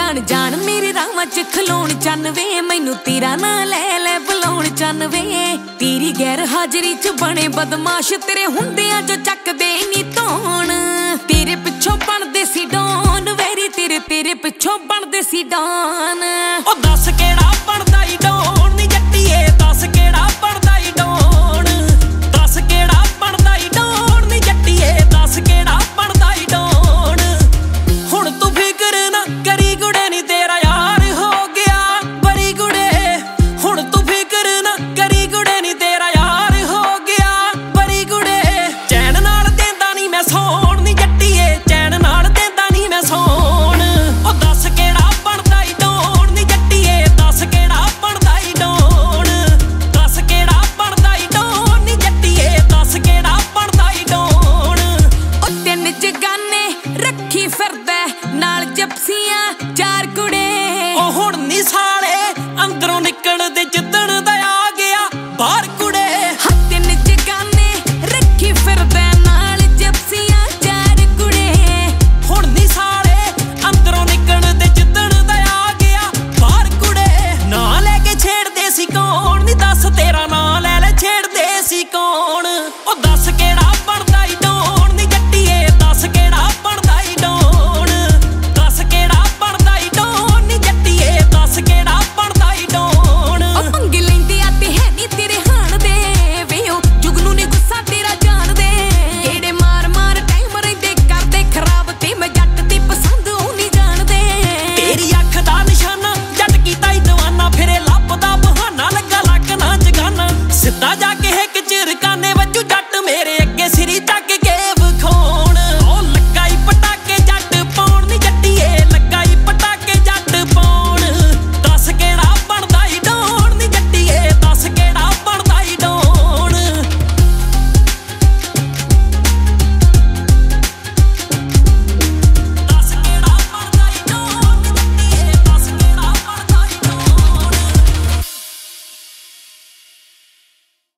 ਜਾਣ ਜਾਣ ਮੇਰੇ ਰਾਵਾਂ ਚ ਖਲੋਣ ਚੰਨ ਵੇ ਮੈਨੂੰ ਤੇਰਾ ਨਾਂ ਲੈ ਲੈ ਬੁਲਾਉਣ ਚੰਨ ਵੇ ਤੇਰੀ ਗੈਰ ਹਾਜ਼ਰੀ ਚ ਬਣੇ ਬਦਮਾਸ਼ ਤੇਰੇ ਹੁੰਦਿਆਂ ਜੋ ਚੱਕਦੇ ਨੀ ਧੌਣ ਤੇਰੇ ਪਿੱਛੋਂ ਬਣਦੇ ਸੀ ਡੌਨ ਵੈਰੀ ਤੇਰੇ ਪਿੱਛੋਂ ਬਣਦੇ ਸੀ ਡੌਨ ਉਹ ਦੱਸ ਕਿਹੜਾ